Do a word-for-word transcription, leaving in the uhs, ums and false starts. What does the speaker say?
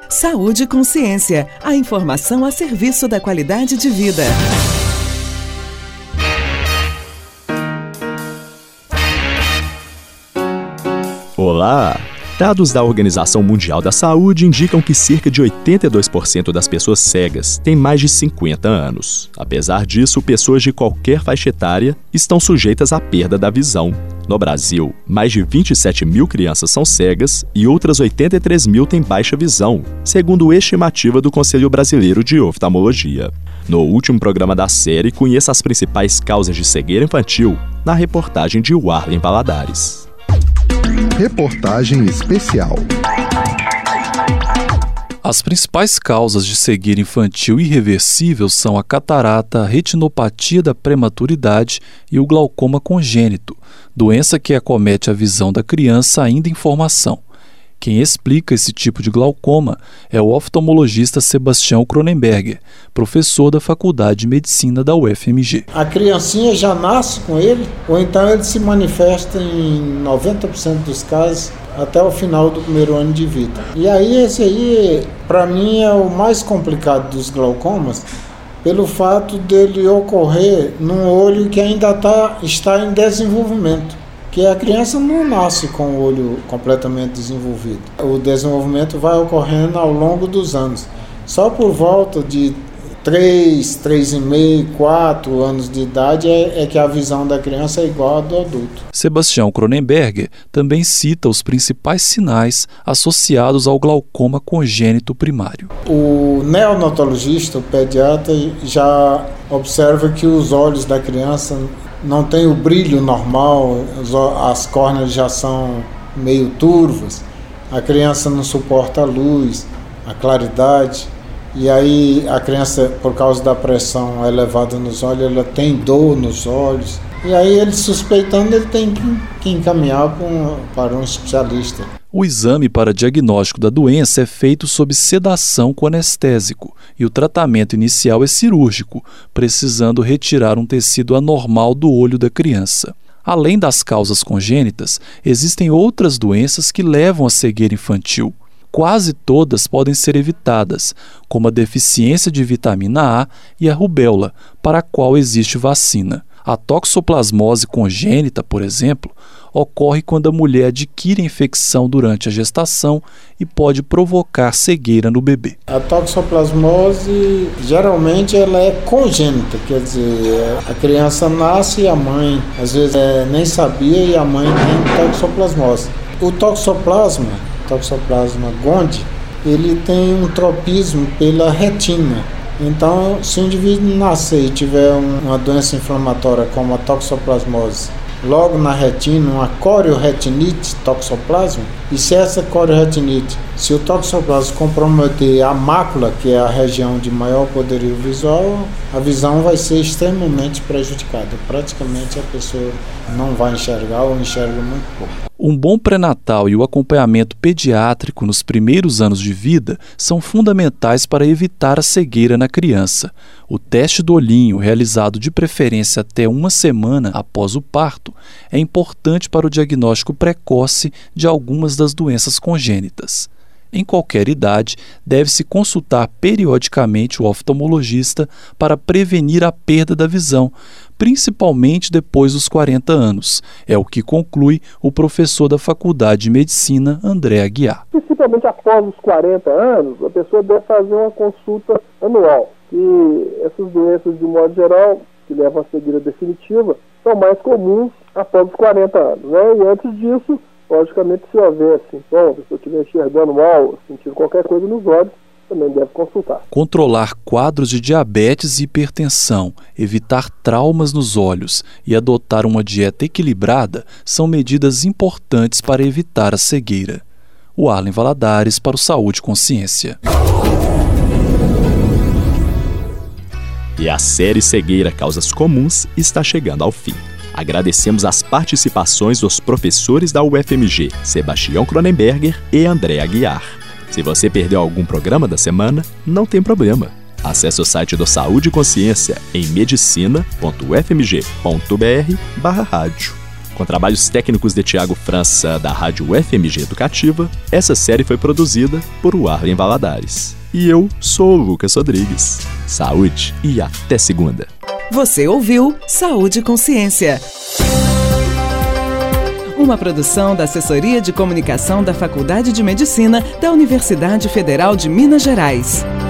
Saúde e Consciência, a informação a serviço da qualidade de vida. Olá! Dados da Organização Mundial da Saúde indicam que cerca de oitenta e dois por cento das pessoas cegas têm mais de cinquenta anos. Apesar disso, pessoas de qualquer faixa etária estão sujeitas à perda da visão. No Brasil, mais de vinte e sete mil crianças são cegas e outras oitenta e três mil têm baixa visão, segundo estimativa do Conselho Brasileiro de Oftalmologia. No último programa da série, conheça as principais causas de cegueira infantil na reportagem de Warlen Valadares. Reportagem especial. As principais causas de cegueira infantil irreversível são a catarata, a retinopatia da prematuridade e o glaucoma congênito, doença que acomete a visão da criança ainda em formação. Quem explica esse tipo de glaucoma é o oftalmologista Sebastião Cronenberger, professor da Faculdade de Medicina da U F M G. A criancinha já nasce com ele, ou então ele se manifesta em noventa por cento dos casos até o final do primeiro ano de vida. E aí esse aí, para mim, é o mais complicado dos glaucomas, pelo fato dele ocorrer num olho que ainda tá, está em desenvolvimento. Que a criança não nasce com o olho completamente desenvolvido. O desenvolvimento vai ocorrendo ao longo dos anos. Só por volta de três, três e meio, quatro anos de idade é, é que a visão da criança é igual à do adulto. Sebastião Cronenberger também cita os principais sinais associados ao glaucoma congênito primário. O neonatologista, o pediatra, já observa que os olhos da criança não tem o brilho normal, as córneas já são meio turvas, a criança não suporta a luz, a claridade, e aí a criança, por causa da pressão elevada nos olhos, ela tem dor nos olhos, e aí ele suspeitando, ele tem que, que encaminhar para um, para um especialista. O exame para diagnóstico da doença é feito sob sedação com anestésico e o tratamento inicial é cirúrgico, precisando retirar um tecido anormal do olho da criança. Além das causas congênitas, existem outras doenças que levam à cegueira infantil. Quase todas podem ser evitadas, como a deficiência de vitamina A e a rubéola, para a qual existe vacina. A toxoplasmose congênita, por exemplo, ocorre quando a mulher adquire a infecção durante a gestação e pode provocar cegueira no bebê. A toxoplasmose, geralmente, ela é congênita, quer dizer, a criança nasce e a mãe, às vezes, é, nem sabia e a mãe tem toxoplasmose. O toxoplasma, toxoplasma gondii, ele tem um tropismo pela retina. Então, se o indivíduo nascer e tiver uma doença inflamatória como a toxoplasmose, logo na retina, uma corioretinite toxoplasma, e se essa corioretinite, se o toxoplasma comprometer a mácula, que é a região de maior poderio visual, a visão vai ser extremamente prejudicada. Praticamente a pessoa não vai enxergar ou enxerga muito pouco. Um bom pré-natal e o acompanhamento pediátrico nos primeiros anos de vida são fundamentais para evitar a cegueira na criança. O teste do olhinho, realizado de preferência até uma semana após o parto, é importante para o diagnóstico precoce de algumas das doenças congênitas. Em qualquer idade, deve-se consultar periodicamente o oftalmologista para prevenir a perda da visão, principalmente depois dos quarenta anos. É o que conclui o professor da Faculdade de Medicina, André Aguiar. Principalmente após os quarenta anos, a pessoa deve fazer uma consulta anual. E essas doenças, de modo geral, que levam à cegueira definitiva, são mais comuns após os quarenta anos, né? E antes disso, logicamente, se houver sintomas, se eu estiver enxergando mal, sentindo qualquer coisa nos olhos, também deve consultar. Controlar quadros de diabetes e hipertensão, evitar traumas nos olhos e adotar uma dieta equilibrada são medidas importantes para evitar a cegueira. Warlen Valadares para o Saúde e Consciência. E a série Cegueira Causas Comuns está chegando ao fim. Agradecemos as participações dos professores da U F M G, Sebastião Cronenberger e André Aguiar. Se você perdeu algum programa da semana, não tem problema. Acesse o site do Saúde e Consciência em medicina ponto u f m g ponto b r barra rádio. Com trabalhos técnicos de Tiago França, da Rádio U F M G Educativa, essa série foi produzida por O Ar em Valadares. E eu sou o Lucas Rodrigues. Saúde e até segunda. Você ouviu Saúde e Consciência. Uma produção da Assessoria de Comunicação da Faculdade de Medicina da Universidade Federal de Minas Gerais.